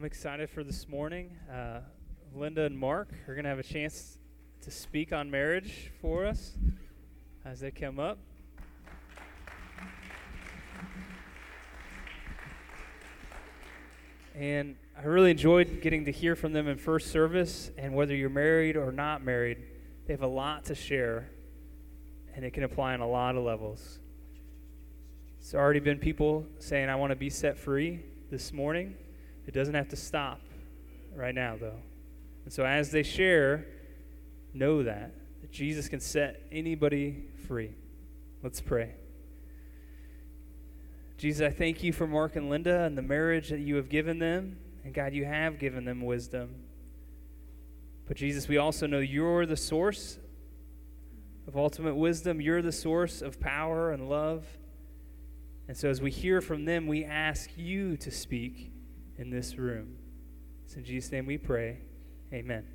I'm excited for this morning. Linda and Mark are going to have a chance to speak on marriage for us as they come up. And I really enjoyed getting to hear from them in first service, and whether you're married or not married, they have a lot to share, and it can apply on a lot of levels. There's already been people saying, I want to be set free this morning. It doesn't have to stop right now, though. And so as they share, know that Jesus can set anybody free. Let's pray. Jesus, I thank you for Mark and Linda and the marriage that you have given them. And God, you have given them wisdom. But Jesus, we also know you're the source of ultimate wisdom. You're the source of power and love. And so as we hear from them, we ask you to speak in this room. It's in Jesus' name we pray. Amen.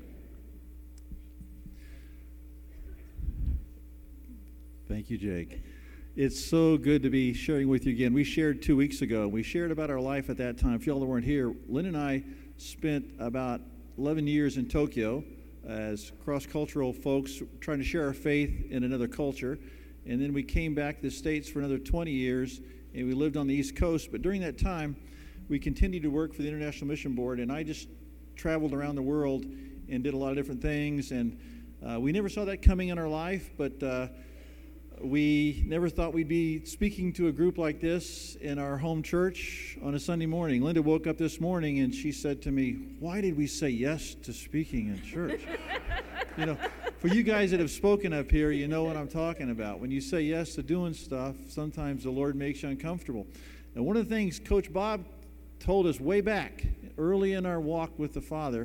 Thank you, Jake. It's so good to be sharing with you again. We shared 2 weeks ago. We shared about our life at that time. If y'all weren't here, Lynn and I spent about 11 years in Tokyo as cross-cultural folks trying to share our faith in another culture. And then we came back to the States for another 20 years, and we lived on the East Coast. But during that time, we continued to work for the International Mission Board, and I just traveled around the world and did a lot of different things. And we never saw that coming in our life, but we never thought we'd be speaking to a group like this in our home church on a Sunday morning. Linda woke up this morning and she said to me, why did we say yes to speaking in church? You know, for you guys that have spoken up here, you know what I'm talking about. When you say yes to doing stuff, sometimes the Lord makes you uncomfortable. And one of the things Coach Bob told us way back, early in our walk with the Father,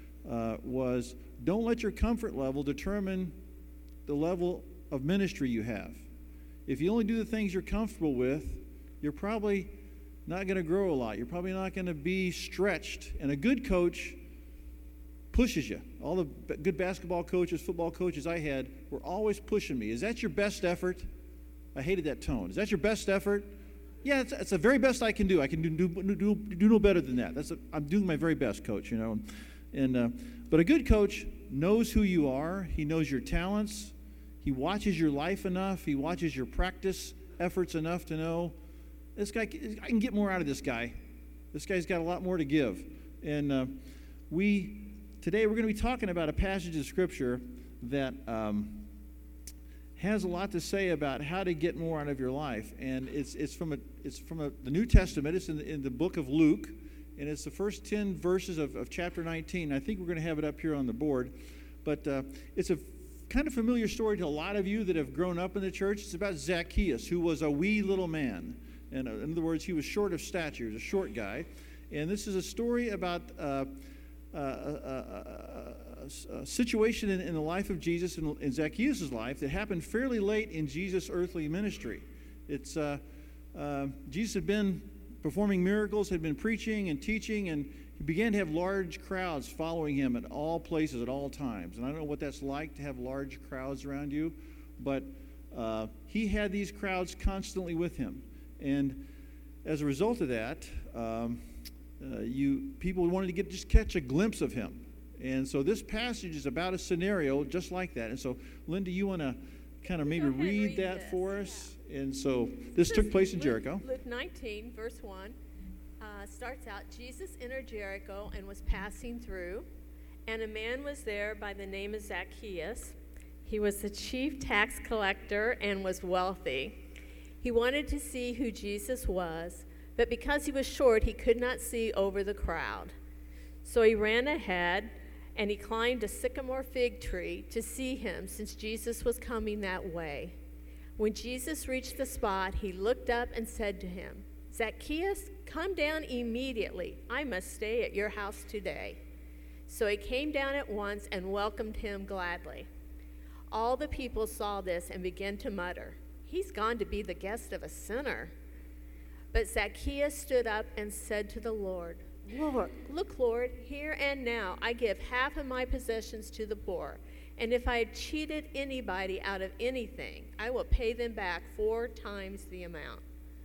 was don't let your comfort level determine the level of ministry you have. If you only do the things you're comfortable with, you're probably not going to grow a lot. You're probably not going to be stretched. And a good coach pushes you. All the good basketball coaches, football coaches I had were always pushing me. Is that your best effort? I hated that tone. Is that your best effort? Yeah, it's the very best I can do. I can do no better than that. I'm doing my very best, coach, you know. But a good coach knows who you are. He knows your talents. He watches your life enough. He watches your practice efforts enough to know, this guy, I can get more out of this guy. This guy's got a lot more to give. And today we're going to be talking about a passage of Scripture that has a lot to say about how to get more out of your life. And it's from the New Testament. It's in the book of Luke, and it's the first 10 verses of chapter 19. I think we're going to have it up here on the board. But it's a kind of familiar story to a lot of you that have grown up in the church. It's about Zacchaeus, who was a wee little man. And in other words, he was short of stature. He was a short guy. And this is a story about a situation in the life of Jesus, in Zacchaeus' life, that happened fairly late in Jesus' earthly ministry. It's Jesus had been performing miracles, had been preaching and teaching, and he began to have large crowds following him at all places, at all times. And I don't know what that's like to have large crowds around you, but he had these crowds constantly with him. And as a result of that, people wanted to just catch a glimpse of him. And so this passage is about a scenario just like that. And so, Linda, you want to kind of maybe read that this for us? Yeah. And so this took place in Jericho. Luke 19, verse 1. Starts out, Jesus entered Jericho and was passing through, and a man was there by the name of Zacchaeus. He was the chief tax collector and was wealthy. He wanted to see who Jesus was, but because he was short, he could not see over the crowd. So he ran ahead, and he climbed a sycamore fig tree to see him, since Jesus was coming that way. When Jesus reached the spot, he looked up and said to him, Zacchaeus, come down immediately. I must stay at your house today. So he came down at once and welcomed him gladly. All the people saw this and began to mutter, he's gone to be the guest of a sinner. But Zacchaeus stood up and said to the Lord, Look, Lord, here and now I give half of my possessions to the poor. And if I have cheated anybody out of anything, I will pay them back 4 times the amount.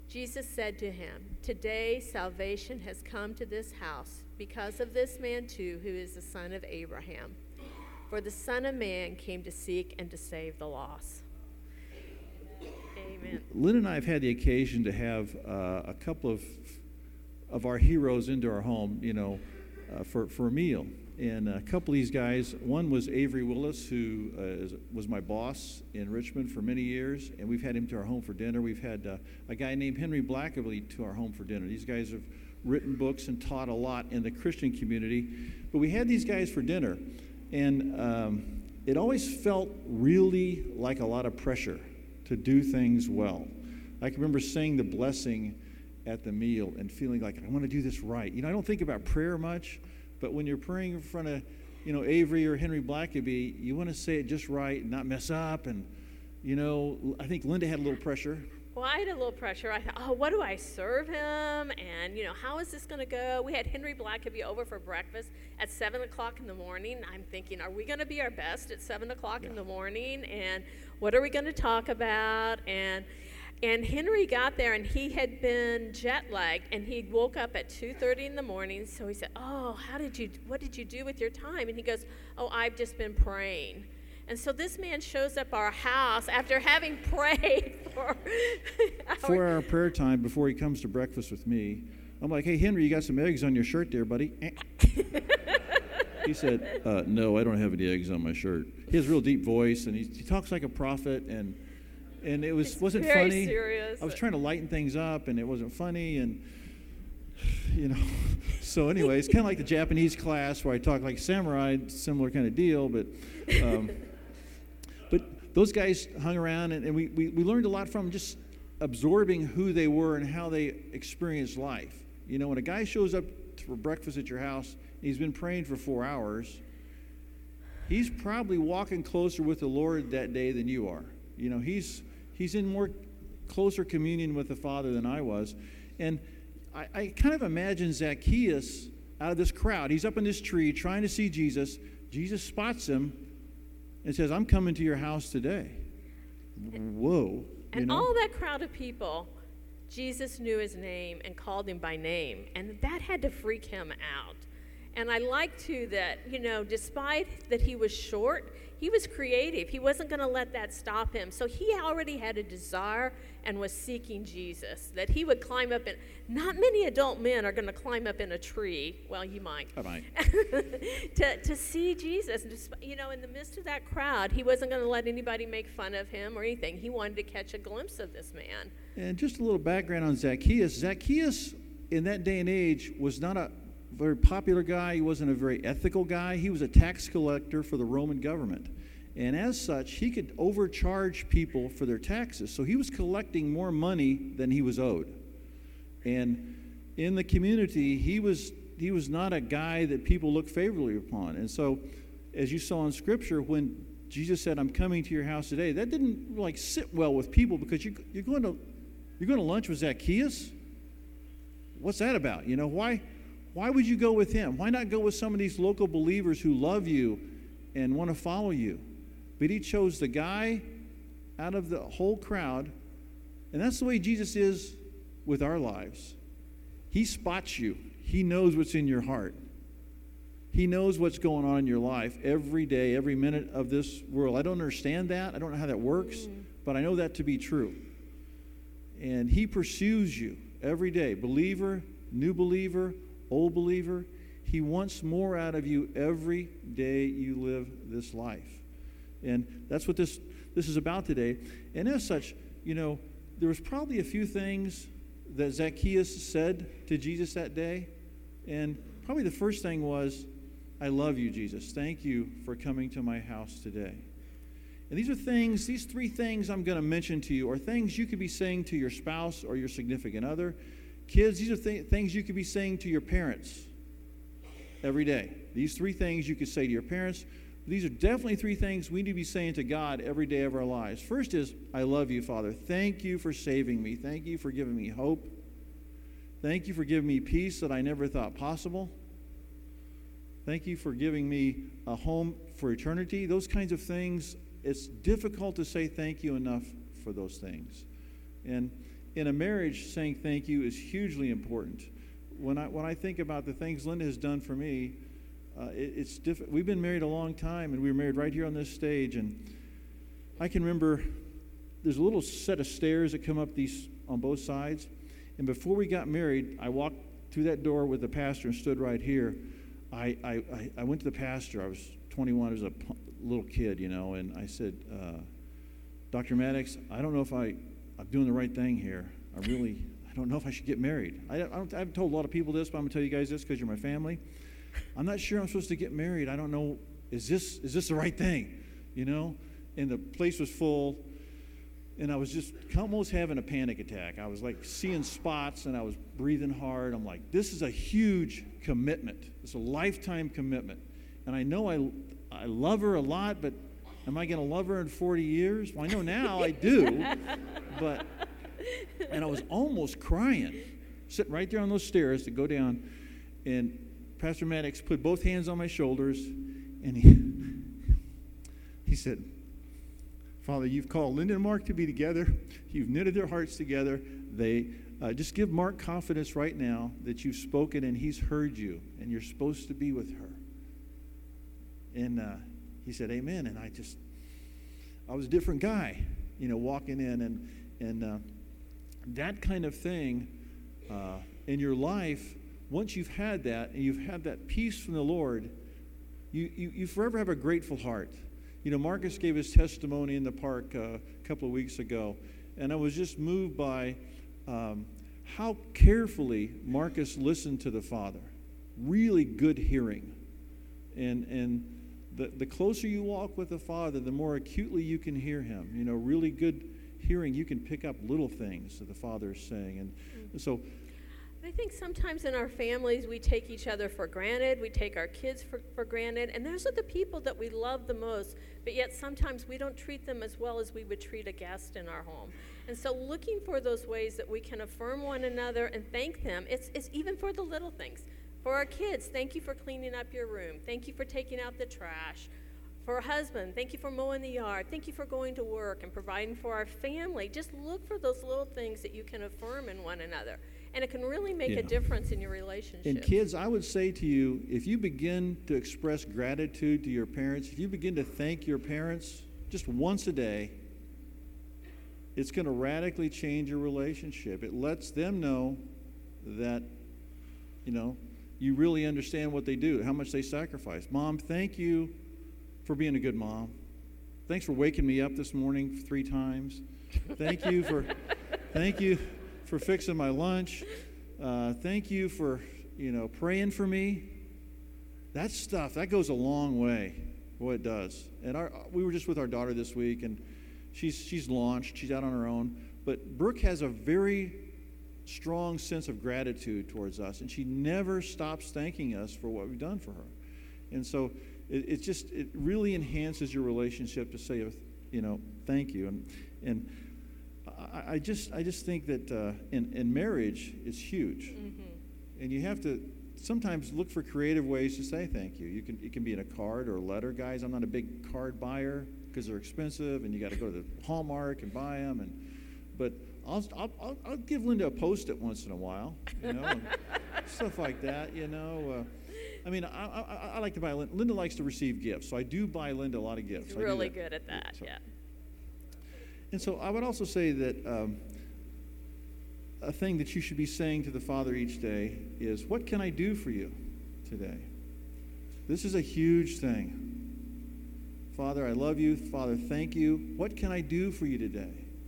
Jesus said to him, "Today salvation has come to this house, because of this man too, who is the son of Abraham. For the Son of Man came to seek and to save the lost." Amen. Lynn and I have had the occasion to have a couple of our heroes into our home, for a meal. And a couple of these guys, one was Avery Willis, who was my boss in Richmond for many years, and we've had him to our home for dinner. We've had a guy named Henry Blackaby to our home for dinner. These guys have written books and taught a lot in the Christian community. But we had these guys for dinner, and it always felt really like a lot of pressure to do things well. I can remember saying the blessing at the meal and feeling like, I want to do this right. I don't think about prayer much, but when you're praying in front of, Avery or Henry Blackaby, you want to say it just right and not mess up. And, I think Linda had a little pressure. Well, I had a little pressure. I thought, what do I serve him? And, how is this going to go? We had Henry Blackaby over for breakfast at 7 o'clock in the morning. I'm thinking, are we going to be our best at 7 o'clock in the morning? And what are we going to talk about? And Henry got there, and he had been jet-lagged, and he woke up at 2:30 in the morning. So he said, what did you do with your time? And he goes, I've just been praying. And so this man shows up our house after having prayed for hours. 4-hour prayer time before he comes to breakfast with me. I'm like, hey, Henry, you got some eggs on your shirt there, buddy? He said, no, I don't have any eggs on my shirt. He has a real deep voice, and he talks like a prophet, and it wasn't very funny. Serious. I was trying to lighten things up, and it wasn't funny, and So anyway, it's kind of like the Japanese class where I talk like samurai, similar kind of deal, but those guys hung around, and we learned a lot from them, just absorbing who they were and how they experienced life. When a guy shows up for breakfast at your house, and he's been praying for 4 hours, he's probably walking closer with the Lord that day than you are. He's in more closer communion with the Father than I was. And I kind of imagine Zacchaeus out of this crowd. He's up in this tree trying to see Jesus. Jesus spots him and says, I'm coming to your house today. Whoa. And all that crowd of people, Jesus knew his name and called him by name. And that had to freak him out. And I like, too, that, despite that he was short, he was creative. He wasn't going to let that stop him. So he already had a desire and was seeking Jesus, that he would climb up in. Not many adult men are going to climb up in a tree. Well, you might. I might. to see Jesus. In the midst of that crowd, he wasn't going to let anybody make fun of him or anything. He wanted to catch a glimpse of this man. And just a little background on Zacchaeus. Zacchaeus, in that day and age, was not a very popular guy. He wasn't a very ethical guy. He was a tax collector for the Roman government. And as such, he could overcharge people for their taxes. So he was collecting more money than he was owed. And in the community, he was not a guy that people looked favorably upon. And so, as you saw in Scripture, when Jesus said, I'm coming to your house today, that didn't sit well with people, because you're going to lunch with Zacchaeus? What's that about? Why would you go with him? Why not go with some of these local believers who love you and want to follow you? But he chose the guy out of the whole crowd, and that's the way Jesus is with our lives. He spots you. He knows what's in your heart. He knows what's going on in your life every day, every minute of this world. I don't understand that. I don't know how that works, but I know that to be true. And he pursues you every day, believer, new believer, old believer. He wants more out of you every day you live this life. And that's what this is about today. And as such, there was probably a few things that Zacchaeus said to Jesus that day. And probably the first thing was, I love you, Jesus. Thank you for coming to my house today. And these three things I'm going to mention to you are things you could be saying to your spouse or your significant other. Kids, these are things you could be saying to your parents every day. These three things you could say to your parents. These are definitely three things we need to be saying to God every day of our lives. First is, I love you, Father. Thank you for saving me. Thank you for giving me hope. Thank you for giving me peace that I never thought possible. Thank you for giving me a home for eternity. Those kinds of things, it's difficult to say thank you enough for those things. And in a marriage, saying thank you is hugely important. When I think about the things Linda has done for me, it's different. We've been married a long time, and we were married right here on this stage. And I can remember there's a little set of stairs that come up these on both sides. And before we got married, I walked through that door with the pastor and stood right here. I went to the pastor. I was 21. I was a little kid, and I said, Dr. Maddox, I don't know if I'm doing the right thing here. I don't know if I should get married. I haven't told a lot of people this, but I'm going to tell you guys this because you're my family. I'm not sure I'm supposed to get married. I don't know. Is this the right thing? And the place was full, and I was just almost having a panic attack. I was like seeing spots, and I was breathing hard. I'm like, this is a huge commitment. It's a lifetime commitment. And I know I love her a lot, but am I going to love her in 40 years? Well, I know now I do, and I was almost crying, sitting right there on those stairs to go down, and Pastor Maddox put both hands on my shoulders, and he said, Father, you've called Linda and Mark to be together. You've knitted their hearts together. They just give Mark confidence right now that you've spoken and he's heard you, and you're supposed to be with her. And he said, amen. And I was a different guy, walking in, and that kind of thing in your life. Once you've had that, and you've had that peace from the Lord, you forever have a grateful heart. Marcus gave his testimony in the park a couple of weeks ago, and I was just moved by how carefully Marcus listened to the Father. Really good hearing. And the closer you walk with the Father, the more acutely you can hear him. Really good hearing, you can pick up little things that the Father is saying. And so I think sometimes in our families we take each other for granted, we take our kids for granted, and those are the people that we love the most, but yet sometimes we don't treat them as well as we would treat a guest in our home. And so looking for those ways that we can affirm one another and thank them, it's even for the little things. For our kids, thank you for cleaning up your room. Thank you for taking out the trash. For a husband, thank you for mowing the yard. Thank you for going to work and providing for our family. Just look for those little things that you can affirm in one another. And it can really make a difference in your relationship. And kids, I would say to you, if you begin to express gratitude to your parents, if you begin to thank your parents just once a day, it's going to radically change your relationship. It lets them know that, you really understand what they do, how much they sacrifice. Mom, thank you for being a good mom. Thanks for waking me up this morning 3 times. Thank you for fixing my lunch. Thank you for, praying for me. That stuff, that goes a long way. Boy, it does. And we were just with our daughter this week, and she's launched. She's out on her own. But Brooke has a very strong sense of gratitude towards us, and she never stops thanking us for what we've done for her. And so it really enhances your relationship to say, thank you. And I just think that in marriage, it's huge. Mm-hmm. And you have to sometimes look for creative ways to say thank you. It can be in a card or a letter. Guys, I'm not a big card buyer because they're expensive, and you got to go to the Hallmark and buy them. But I'll give Linda a Post-it once in a while, and stuff like that. I like to buy. Linda likes to receive gifts, so I do buy Linda a lot of gifts. She's really good at that. Yeah. And so I would also say that a thing that you should be saying to the Father each day is, what can I do for you today? This is a huge thing. Father, I love you. Father, thank you. What can I do for you today?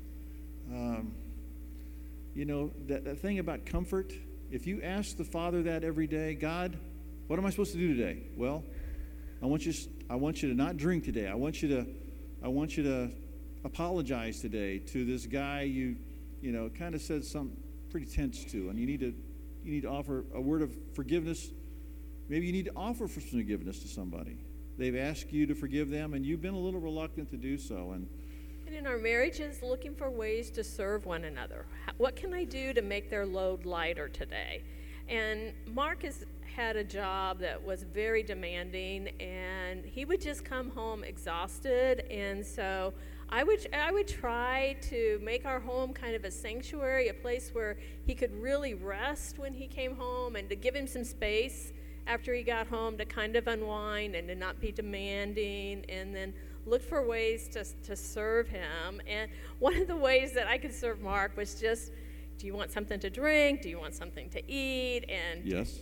That thing about comfort, if you ask the Father that every day, God, what am I supposed to do today? Well, I want you to not drink today. I want you to apologize today to this guy you kind of said something pretty tense to, and you need to offer a word of forgiveness. Maybe you need to offer for some forgiveness to somebody. They've asked you to forgive them, and you've been a little reluctant to do so. And in our marriages, looking for ways to serve one another. What can I do to make their load lighter today? And Mark has had a job that was very demanding, and he would just come home exhausted. And so I would try to make our home kind of a sanctuary, a place where he could really rest when he came home, and to give him some space after he got home to kind of unwind and to not be demanding, and then look for ways to serve him. And one of the ways that I could serve Mark was just, do you want something to drink? Do you want something to eat? And Yes.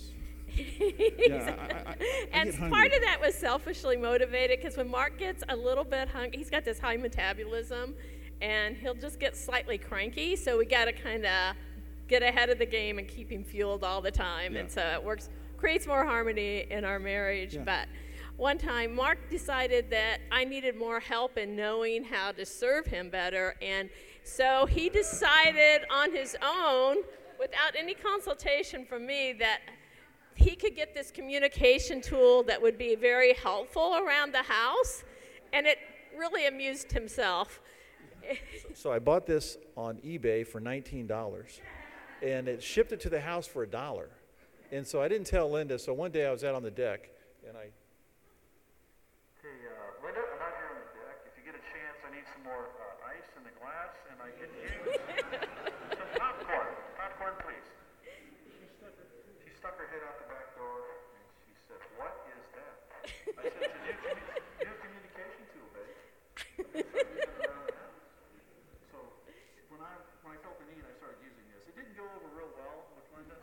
And part of that was selfishly motivated, because when Mark gets a little bit hungry, he's got this high metabolism, and he'll just get slightly cranky. So we got to kind of get ahead of the game and keep him fueled all the time. Yeah. And so it creates more harmony in our marriage. Yeah. But one time, Mark decided that I needed more help in knowing how to serve him better, and so he decided on his own, without any consultation from me, that he could get this communication tool that would be very helpful around the house, and it really amused himself. So I bought this on eBay for $19, and it shipped it to the house for $1. And so I didn't tell Linda, so one day I was out on the deck, and I... Hey, Linda, I'm out here on the deck. If you get a chance, I need some more ice in the glass, and I could use some popcorn. Popcorn, please. She stuck her head out the back door, and she said, "What is that?" I said, "It's a new communication tool, babe. So when I felt the need, I started using this. It didn't go over real well with Linda.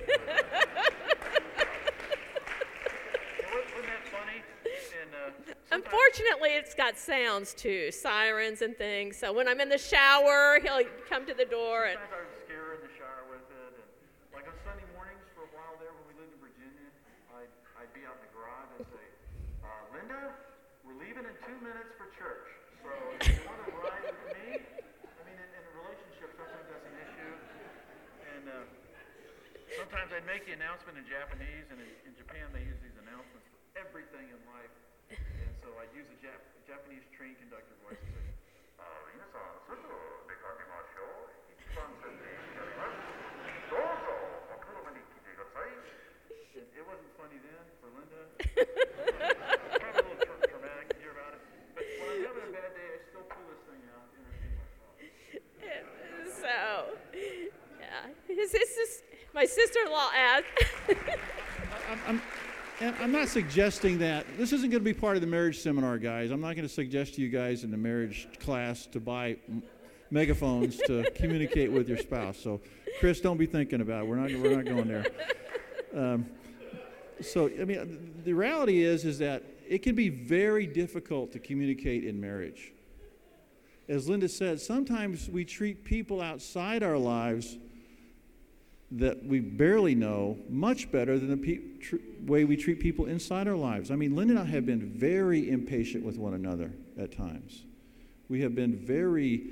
Wasn't that funny? And Unfortunately, it's got sounds too, sirens and things. So when I'm in the shower, he'll come to the door and... Sometimes I would scare her in the shower with it, and like on Sunday mornings for a while there when we lived in Virginia, I'd be out in the garage and say, "Linda, we're leaving in 2 minutes for church, so if you want to ride with me?" I mean, in a relationship, sometimes that's an issue, and sometimes I'd make the announcement in Japanese, and in Japan they use these announcements for everything in life, and so I'd use a Japanese train conductor voice and say, "Minasan, suzu dekakemashou. It wasn't funny then for Linda. Probably a little traumatic to hear about it. But when I'm having a bad day, I still pull this thing out and entertain myself. So, yeah. My sister-in-law asked... I'm not suggesting that. This isn't going to be part of the marriage seminar, guys. I'm not going to suggest to you guys in the marriage class to buy megaphones to communicate with your spouse. So, Chris, don't be thinking about it. We're not going there. So, I mean, the reality is that it can be very difficult to communicate in marriage. As Linda said, sometimes we treat people outside our lives that we barely know much better than the way we treat people inside our lives. I mean, Linda and I have been very impatient with one another at times. We have been very,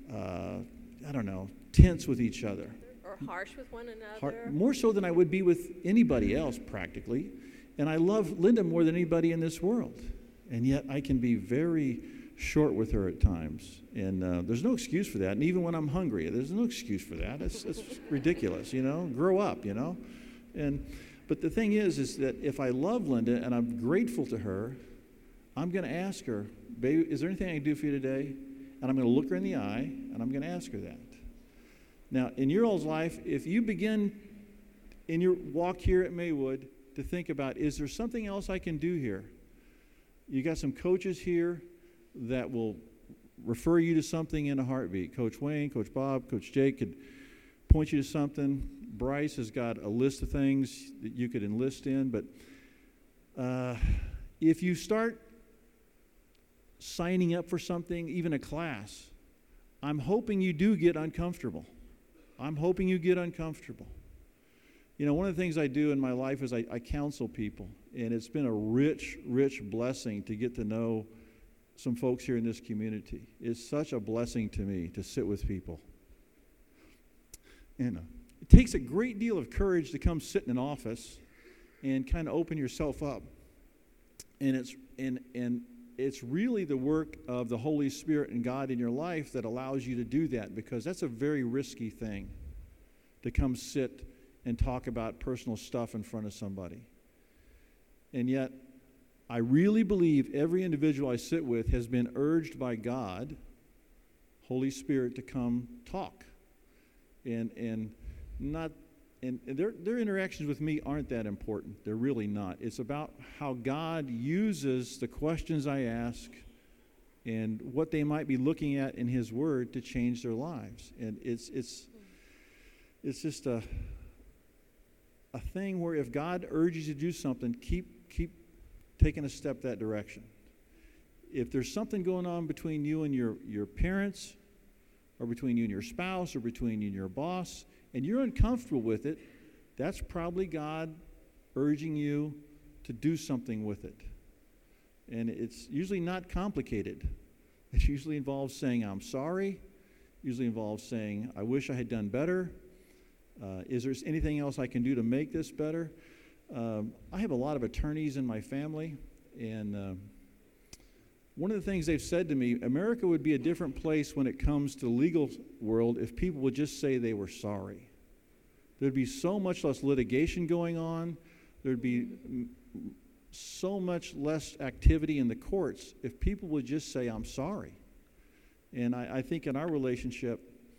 tense with each other. Or harsh with one another. More so than I would be with anybody else, practically. And I love Linda more than anybody in this world. And yet I can be very short with her at times. And there's no excuse for that. And even when I'm hungry, there's no excuse for that. It's ridiculous, Grow up, But the thing is that if I love Linda and I'm grateful to her, I'm going to ask her, "Baby, is there anything I can do for you today?" And I'm going to look her in the eye, and I'm going to ask her that. Now, in your all's life, if you begin in your walk here at Maywood to think about, is there something else I can do here? You got some coaches here that will refer you to something in a heartbeat. Coach Wayne, Coach Bob, Coach Jake could point you to something. Bryce has got a list of things that you could enlist in. But if you start signing up for something, even a class, I'm hoping you do get uncomfortable. I'm hoping you get uncomfortable. One of the things I do in my life is I counsel people, and it's been a rich, rich blessing to get to know some folks here in this community. It's such a blessing to me to sit with people. And it takes a great deal of courage to come sit in an office and kind of open yourself up. And it's really the work of the Holy Spirit and God in your life that allows you to do that, because that's a very risky thing, to come sit and talk about personal stuff in front of somebody. And yet, I really believe every individual I sit with has been urged by God, Holy Spirit, to come talk. And their interactions with me aren't that important. They're really not. It's about how God uses the questions I ask and what they might be looking at in His Word to change their lives. And it's just a thing where if God urges you to do something, keep taking a step that direction. If there's something going on between you and your parents, or between you and your spouse, or between you and your boss, and you're uncomfortable with it, that's probably God urging you to do something with it. And it's usually not complicated. It usually involves saying, I'm sorry. Usually involves saying, I wish I had done better. Is there anything else I can do to make this better? I have a lot of attorneys in my family, and one of the things they've said to me, America would be a different place when it comes to the legal world if people would just say they were sorry. There'd be so much less litigation going on. There'd be so much less activity in the courts if people would just say, I'm sorry. And I think in our relationship,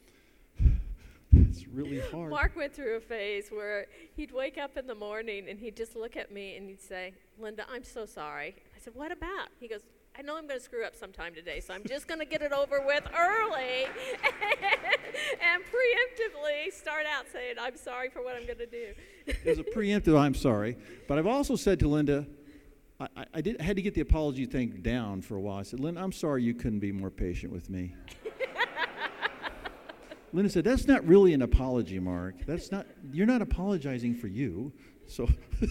it's really hard. Mark went through a phase where he'd wake up in the morning and he'd just look at me and he'd say, Linda, I'm so sorry. I said, what about? He goes, I know I'm going to screw up sometime today, so I'm just going to get it over with early and preemptively start out saying, I'm sorry for what I'm going to do. There's a preemptive, I'm sorry. But I've also said to Linda, I had to get the apology thing down for a while. I said, Linda, I'm sorry you couldn't be more patient with me. Linda said, that's not really an apology, Mark. You're not apologizing for you. So,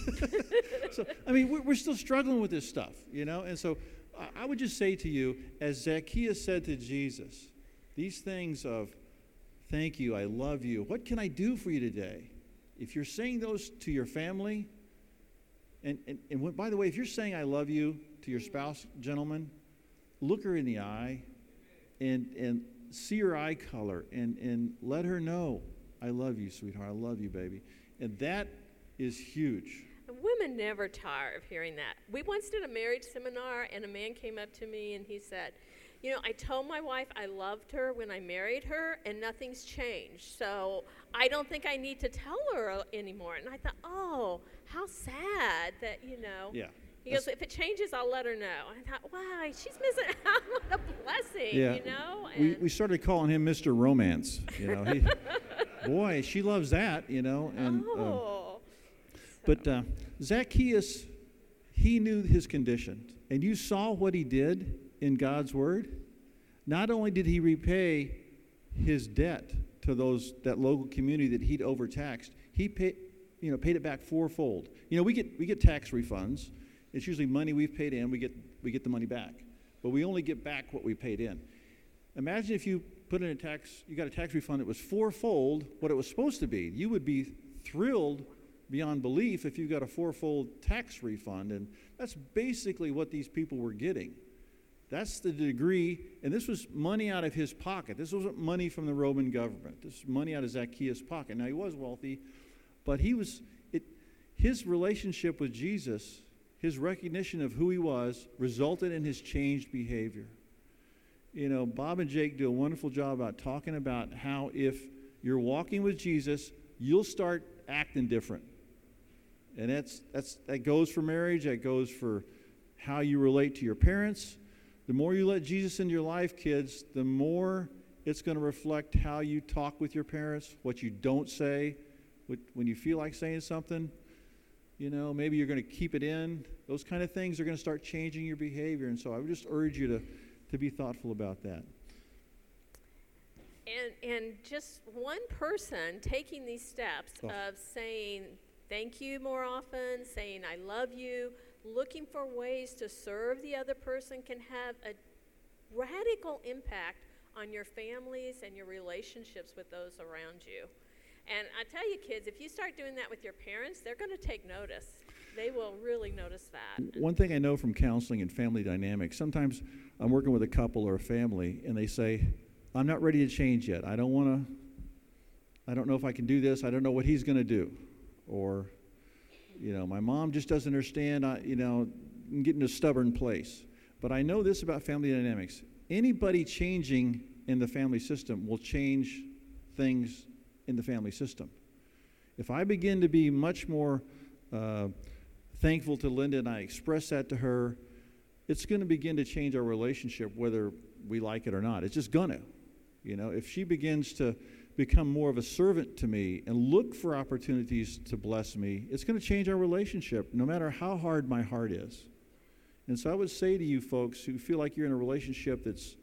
I mean, we're still struggling with this stuff, and so I would just say to you, as Zacchaeus said to Jesus, these things of, thank you, I love you, what can I do for you today? If you're saying those to your family, and by the way, if you're saying I love you to your spouse, gentlemen, look her in the eye and see her eye color and let her know, I love you, sweetheart, I love you, baby. And that is huge. Women never tire of hearing that. We once did a marriage seminar, and a man came up to me, and he said, I told my wife I loved her when I married her, and nothing's changed. So I don't think I need to tell her anymore. And I thought, oh, how sad that, Yeah. He goes, if it changes, I'll let her know. I thought, wow, she's missing out on a blessing, Yeah. And we started calling him Mr. Romance. Boy, she loves that, And, But Zacchaeus, he knew his condition. And you saw what he did in God's word. Not only did he repay his debt to that local community that he'd overtaxed, he paid it back fourfold. We get tax refunds. It's usually money we've paid in. We get the money back. But we only get back what we paid in. Imagine if you you got a tax refund that was fourfold what it was supposed to be. You would be thrilled beyond belief if you got a fourfold tax refund, and that's basically what these people were getting. That's the degree, and this was money out of his pocket. This wasn't money from the Roman government. This was money out of Zacchaeus' pocket. Now, he was wealthy, but his relationship with Jesus, his recognition of who he was, resulted in his changed behavior. Bob and Jake do a wonderful job about talking about how if you're walking with Jesus, you'll start acting different. And that goes for marriage, that goes for how you relate to your parents. The more you let Jesus into your life, kids, the more it's going to reflect how you talk with your parents, what you don't say, when you feel like saying something. Maybe you're going to keep it in. Those kind of things are going to start changing your behavior. And so I would just urge you to be thoughtful about that. And just one person taking these steps of saying thank you more often, saying I love you, looking for ways to serve the other person can have a radical impact on your families and your relationships with those around you. And I tell you, kids, if you start doing that with your parents, they're going to take notice. They will really notice that. One thing I know from counseling and family dynamics, sometimes I'm working with a couple or a family, and they say, I'm not ready to change yet. I don't know if I can do this. I don't know what he's going to do. Or, my mom just doesn't understand. get in a stubborn place. But I know this about family dynamics. Anybody changing in the family system will change things in the family system. If I begin to be much more thankful to Linda and I express that to her, it's going to begin to change our relationship whether we like it or not. It's just going to. You know, if she begins to become more of a servant to me and look for opportunities to bless me, it's going to change our relationship no matter how hard my heart is. And so I would say to you folks who feel like you're in a relationship that's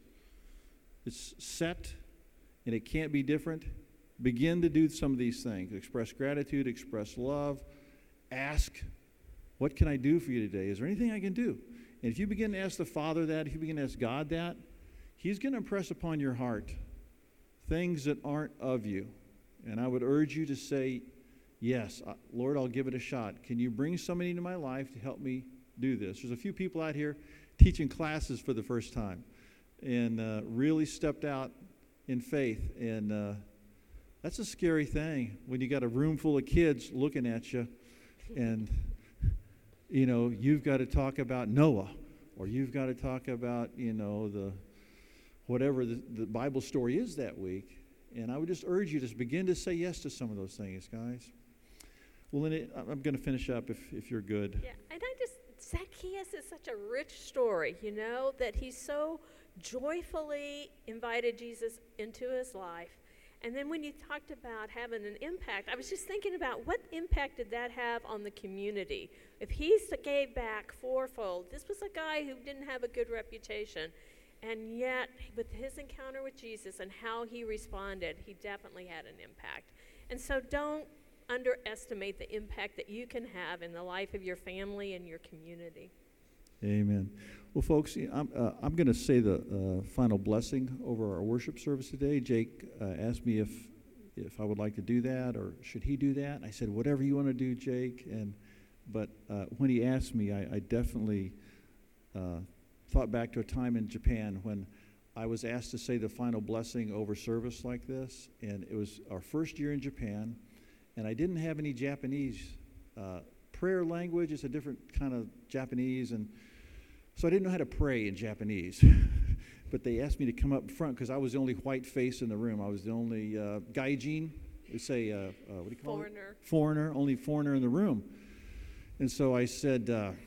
set and it can't be different, begin to do some of these things. Express gratitude, express love, ask, what can I do for you today? Is there anything I can do? And if you begin to ask the Father that, if you begin to ask God that, He's going to impress upon your heart things that aren't of you. And I would urge you to say, yes, Lord, I'll give it a shot. Can you bring somebody into my life to help me do this? There's a few people out here teaching classes for the first time and really stepped out in faith. And that's a scary thing when you got a room full of kids looking at you and, you know, you've got to talk about Noah or you've got to talk about, you know, whatever the Bible story is that week. And I would just urge you to begin to say yes to some of those things, guys. Well, Lynn, I'm going to finish up if you're good. Yeah, and Zacchaeus is such a rich story, you know, that he so joyfully invited Jesus into his life. And then when you talked about having an impact, I was just thinking about what impact did that have on the community? If he gave back fourfold, this was a guy who didn't have a good reputation. And yet, with his encounter with Jesus and how he responded, he definitely had an impact. And so don't underestimate the impact that you can have in the life of your family and your community. Amen. Well, folks, I'm going to say the final blessing over our worship service today. Jake asked me if I would like to do that or should he do that. And I said, whatever you want to do, Jake. But when he asked me, I definitely thought back to a time in Japan when I was asked to say the final blessing over service like this, and it was our first year in Japan, and I didn't have any Japanese prayer language. It's a different kind of Japanese, and so I didn't know how to pray in Japanese. But they asked me to come up front because I was the only white face in the room. I was the only gaijin, we say, what do you call it? Foreigner, only foreigner in the room. And so I said,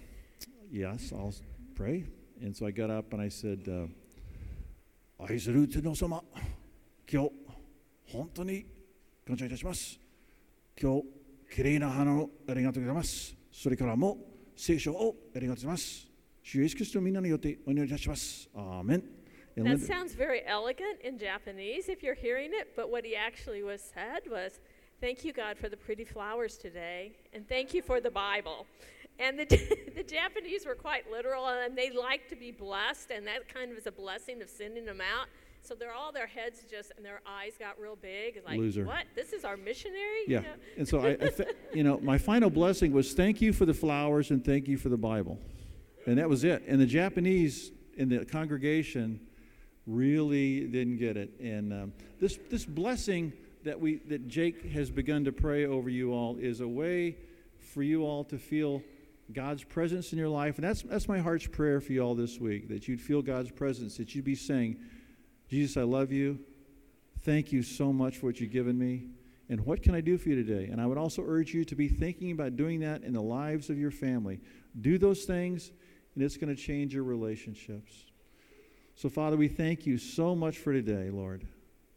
yes, I'll pray. And so I got up and I said, 愛する天皇様、今日本当に感謝いたします。今日きれいな花をありがとうございます。それからも聖書をありがとうございます。主イエスキリストのみんなによってお祈りいたします。アーメン。 That sounds very elegant in Japanese if you're hearing it, but what he actually said was, thank you, God, for the pretty flowers today, and thank you for the Bible. And the Japanese were quite literal, and they like to be blessed, and that kind of is a blessing of sending them out. So their heads and their eyes got real big. Like, loser. What? This is our missionary? Yeah. You know? And so, my final blessing was thank you for the flowers and thank you for the Bible. And that was it. And the Japanese in the congregation really didn't get it. And this blessing that Jake has begun to pray over you all is a way for you all to feel God's presence in your life. And that's my heart's prayer for you all this week, that you'd feel God's presence, that you'd be saying, Jesus, I love you. Thank you so much for what you've given me. And what can I do for you today? And I would also urge you to be thinking about doing that in the lives of your family. Do those things, and it's going to change your relationships. So, Father, we thank you so much for today, Lord.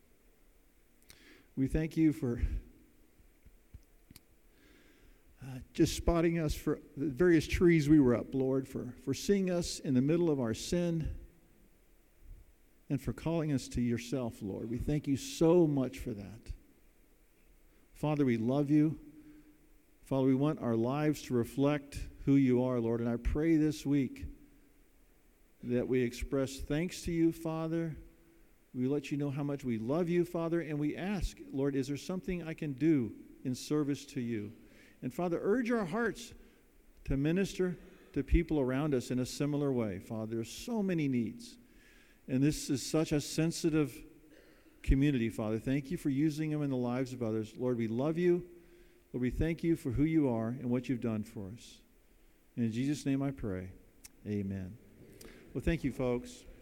We thank you for just spotting us for the various trees we were up, Lord, for seeing us in the middle of our sin and for calling us to yourself, Lord. We thank you so much for that. Father, we love you. Father, we want our lives to reflect who you are, Lord. And I pray this week that we express thanks to you, Father. We let you know how much we love you, Father. And we ask, Lord, is there something I can do in service to you? And Father, urge our hearts to minister to people around us in a similar way. Father, there's so many needs. And this is such a sensitive community, Father. Thank you for using them in the lives of others. Lord, we love you. Lord, we thank you for who you are and what you've done for us. And in Jesus' name I pray. Amen. Well, thank you, folks.